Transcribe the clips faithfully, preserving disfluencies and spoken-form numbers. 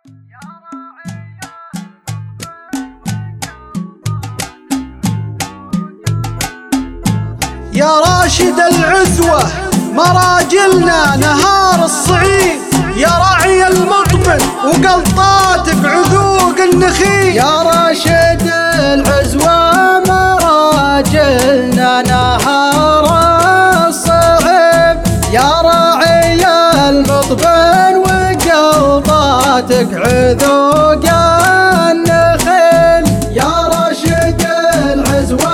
يا راشد العزوة مراجلنا نهار الصعيد، يا راعي المطبل وقلطاتك عذوق النخيل. يا راشد العزوة مراجلنا نهار الصعيد، يا راعي المطبل وقلطاتك عذوق النخيل. يا راشد العزوة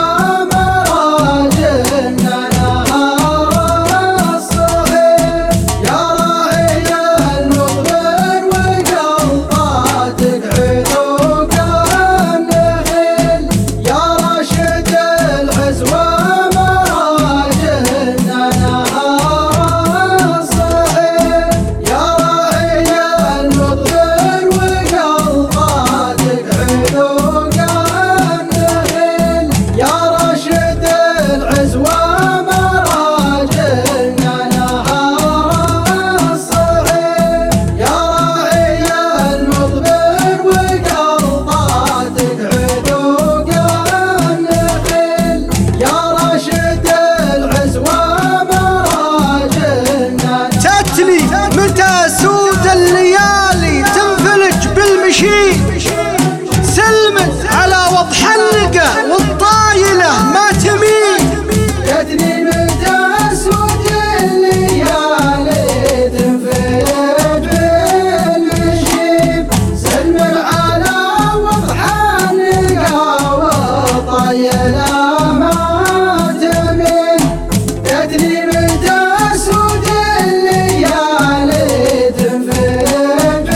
سلمت على وضح اللقى والطايلة ما تميل. جتني متى سود الليالي تنفلج بالمشيب، سلم على وضح اللقى والطايلة ما تميل. جتني متى سود الليالي تنفلج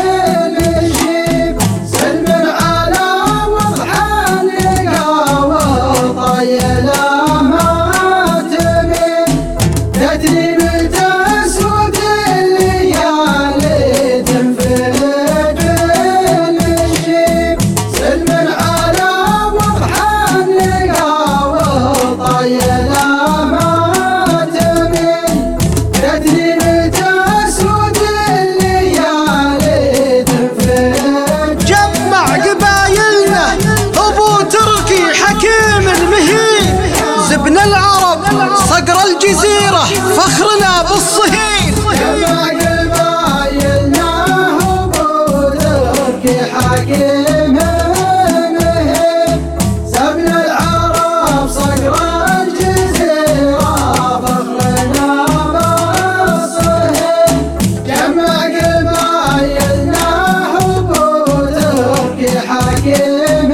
ابن العرب صقر الجزيرة فخرنا بالصهيل. جمع قبايلنا أبو تركي حكيم مهيب، سبن العرب صقر الجزيرة فخرنا بالصهيل. جمع قبايلنا أبو تركي حكيم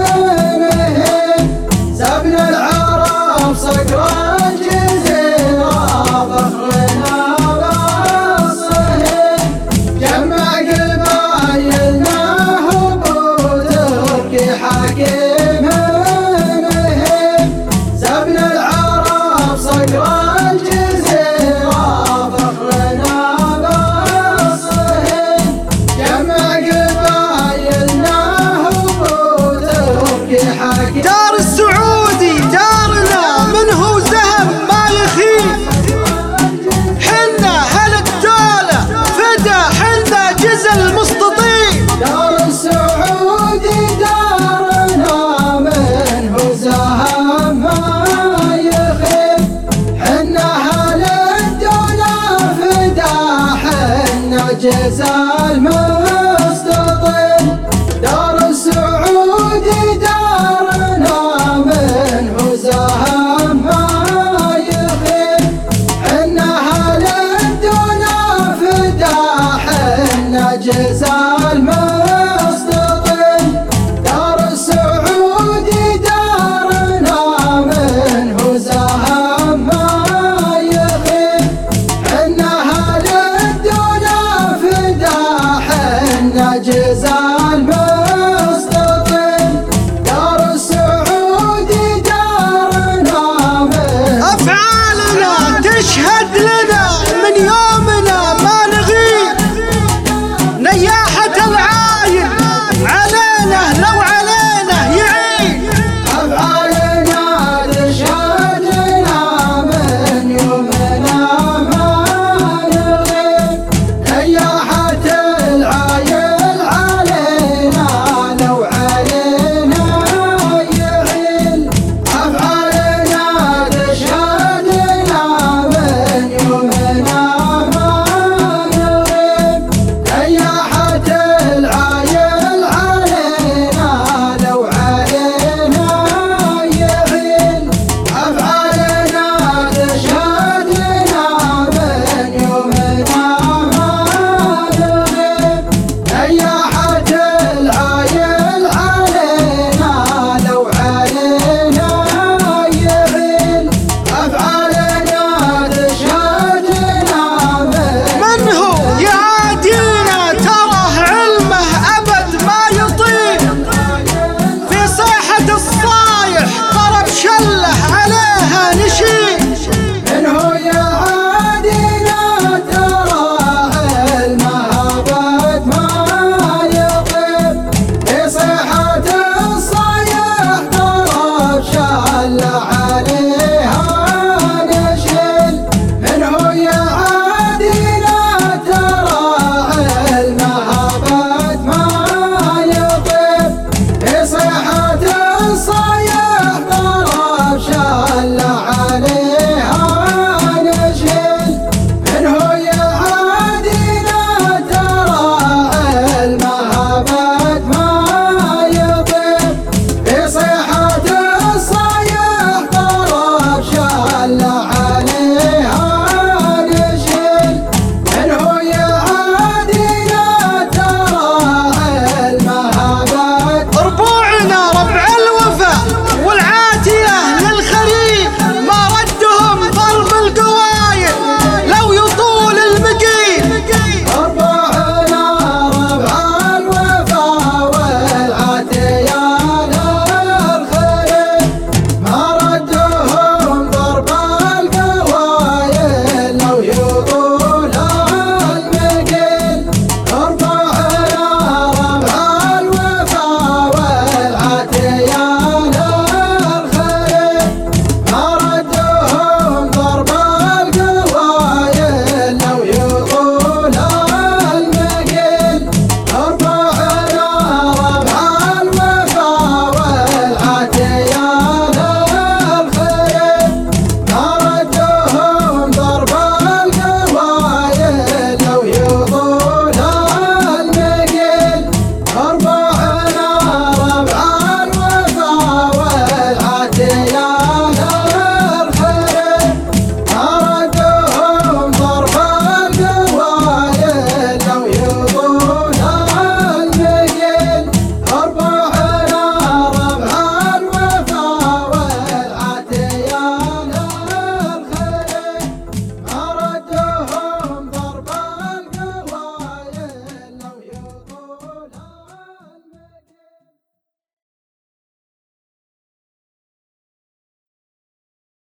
مهيب، سبن العرب صقر الجزيرة فخرنا بالصهيل. جمع قبايلنا أبو تركي حكيم مهيب، سبن العرب صقر الجزيرة فخرنا بالصهيل. جمع قبايلنا أبو تركي حكيم. دار السعودي دارنا منه زهم ما يخيب، حنا هل الدولة فدا حنا جزء المستطيل. دار السعودي دارنا منه زهم ما يخيب، حنا هل الدولة فدا حنا جزء المستطيل. دار السعودي دارنا منه زهم ما يخيب، حنا هل الدولة فدا حنا جزء المستطيل. دار السعودي دارنا منه زهم ما يخيب، حنا هل الدولة فدا حنا جزء المستطيل. دار السعودي دارنا منه. أفعالنا تشهد لنا من يومنا ما نغيب، نياحة العايل علينا لو علينا يعيب. أفعالنا تشهد لنا من يومنا ما نغيب، نياحة العايل عليها